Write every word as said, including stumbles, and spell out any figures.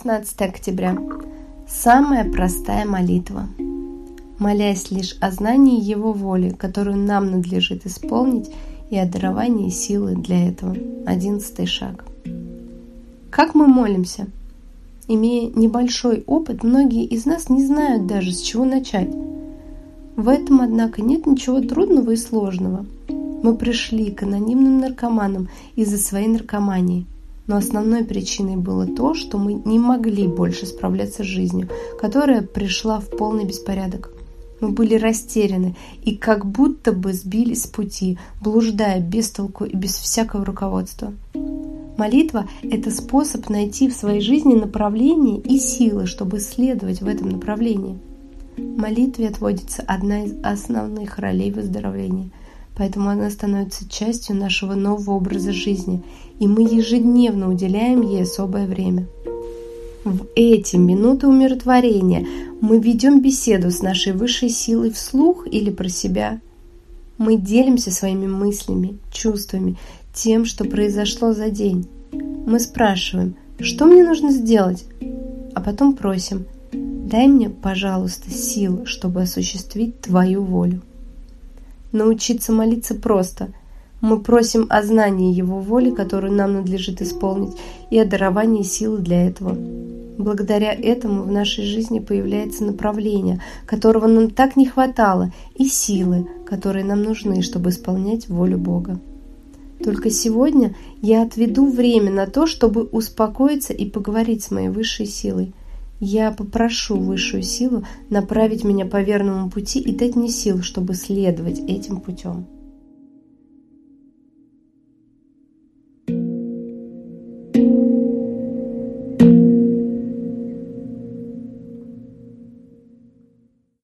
шестнадцатое октября. Самая простая молитва. Молясь лишь о знании Его воли, которую нам надлежит исполнить, и о даровании силы для этого. Одиннадцатый шаг. Как мы молимся? Имея небольшой опыт, многие из нас не знают даже, с чего начать. В этом, однако, нет ничего трудного и сложного. Мы пришли к анонимным наркоманам из-за своей наркомании. Но основной причиной было то, что мы не могли больше справляться с жизнью, которая пришла в полный беспорядок. Мы были растеряны и как будто бы сбились с пути, блуждая без толку и без всякого руководства. Молитва – это способ найти в своей жизни направление и силы, чтобы следовать в этом направлении. Молитве отводится одна из основных ролей выздоровления, поэтому она становится частью нашего нового образа жизни, и мы ежедневно уделяем ей особое время. В эти минуты умиротворения мы ведем беседу с нашей высшей силой вслух или про себя. Мы делимся своими мыслями, чувствами, тем, что произошло за день. Мы спрашиваем, что мне нужно сделать, а потом просим, дай мне, пожалуйста, сил, чтобы осуществить Твою волю. Научиться молиться просто. Мы просим о знании Его воли, которую нам надлежит исполнить, и о даровании силы для этого. Благодаря этому в нашей жизни появляется направление, которого нам так не хватало, и силы, которые нам нужны, чтобы исполнять волю Бога. Только сегодня я отведу время на то, чтобы успокоиться и поговорить с моей высшей силой. Я попрошу высшую силу направить меня по верному пути и дать мне сил, чтобы следовать этим путем. Thank you.